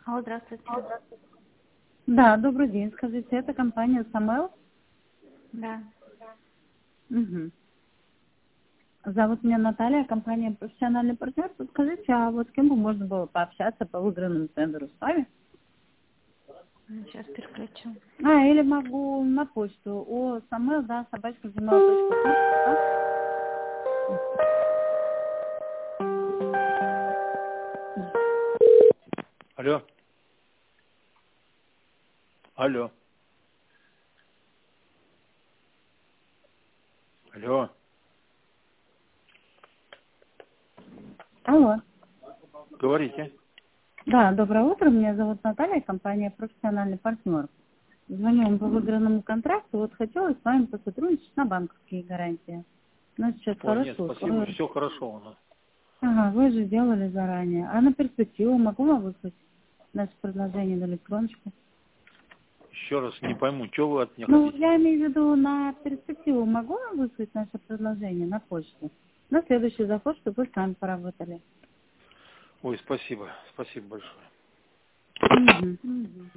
Алло, здравствуйте. Да, добрый день. Скажите, это компания СМЛ? Да. Угу. Зовут меня Наталья, компания «Профессиональный партнер». Подскажите, а вот с кем бы можно было пообщаться по выигранному тендеру с вами? Сейчас переключу. Или могу на почту. СМЛ, да, @gmail.com. Да? Алло. Алло. Алло. Алло. Говорите. Да, доброе утро. Меня зовут Наталья, компания «Профессиональный партнер». Звоню вам по выигранному контракту. Вот хотелось с вами посотрудничать на банковские гарантии. У нас сейчас Ой, нет, хорошо. спасибо, все хорошо у нас. Ага, вы же делали заранее. А на перспективу могу вам выслать наше предложение на электроночку? Еще раз не пойму, что вы от меня Ну, хотите? я имею в виду на перспективу могу вам выслать наше предложение на почту? На следующий заход, чтобы вы сами поработали. Ой, спасибо, спасибо большое. Угу.